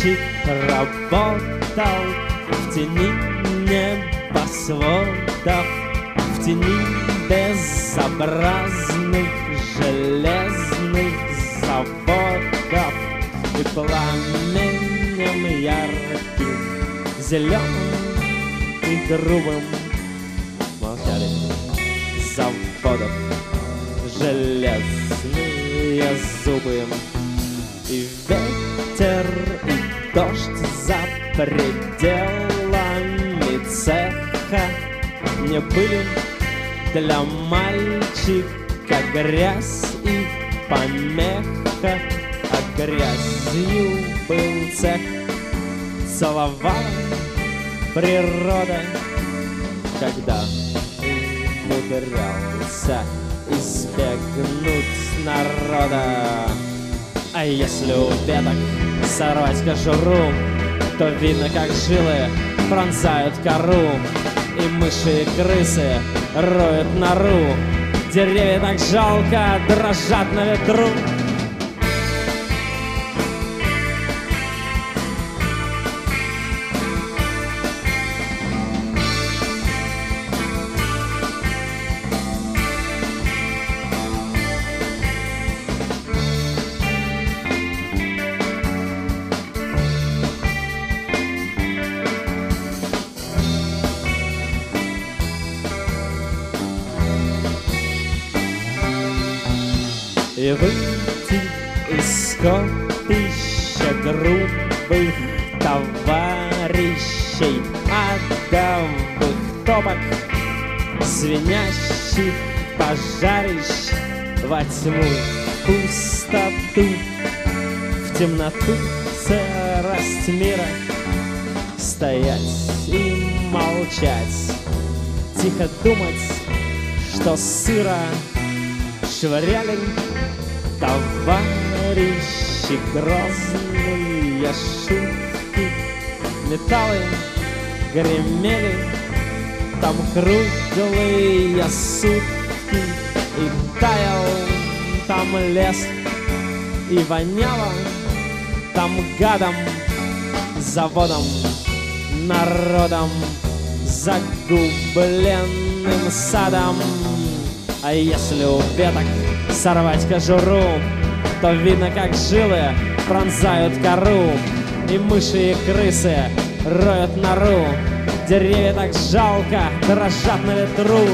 мальчик работал в тени небосводов, в тени безобразных железных заводов, и пламенем ярким, зеленым и грубым молчали заводов железные зубы. И ветер, и дождь за пределами цеха не были для мальчика грязь и помеха, а грязью был цех. Целовала природа, когда умудрялся избегнуть народа. А если у веток сорвать кожуру, то видно, как жилы пронзают кору, и мыши и крысы роют нору. Деревья так жалко дрожат на ветру. И выйти из скопища грубых товарищей, адовых топок, звенящих пожарищ, во тьму, пустоту, в темноту, сырость мира, стоять и молчать, тихо думать, что сыро швыряли товарищи грозные шутки, металлы гремели там круглые сутки, и таял там лес, и воняло там гадом, заводом, народом, загубленным садом. А если у веток сорвать кожуру, то видно, как жилы пронзают кору, и мыши и крысы роют нору. Деревья так жалко дрожат на ветру.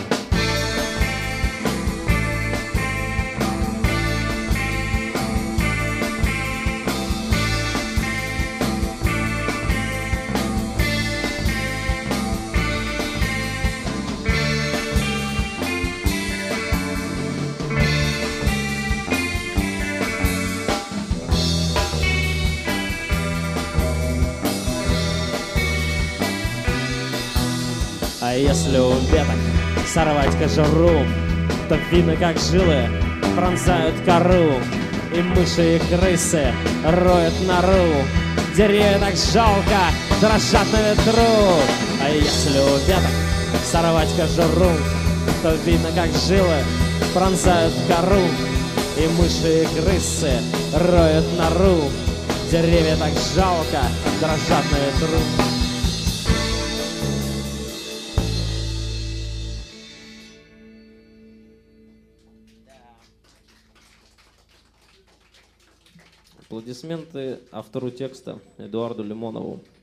А если у веток сорвать кожуру, то видно, как жилы пронзают кору, и мыши и крысы роют нору. Деревья так жалко дрожат на ветру. А если у веток сорвать кожуру, то видно, как жилы пронзают кору, и мыши и крысы роют нору. Деревья так жалко дрожат на ветру. Аплодисменты автору текста Эдуарду Лимонову.